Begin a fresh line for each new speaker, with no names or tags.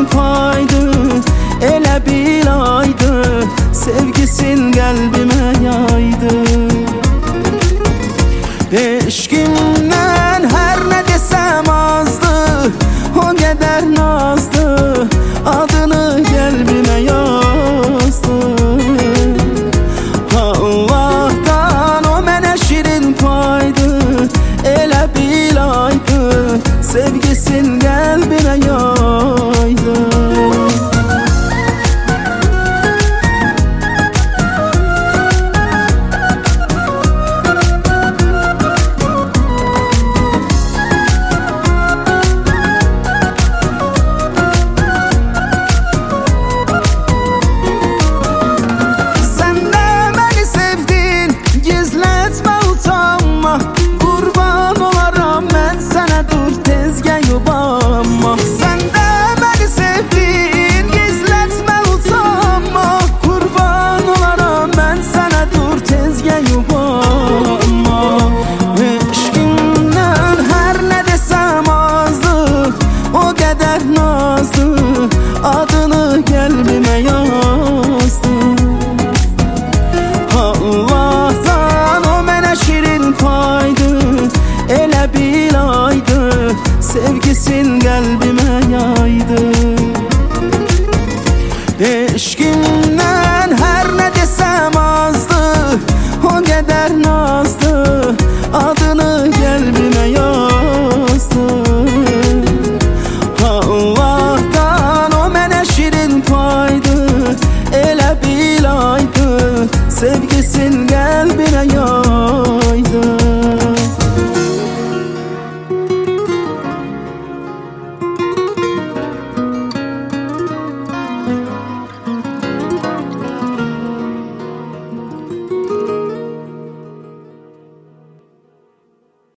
paydı, elə bil aydı, sevgisin qəlbimə yaydı. Eşqimdən hər nə desəm azdı, o qədər nazdı, adını qəlbimə yazdı. Allah'tan o mənə şirin paydı, elə bil aydı, sevgisin qəlbimə yaydı. Adını qəlbimə yazdı. Allah'tan o mənə şirin paydı, elə bil aydı, sevgisin qəlbimə yaydı.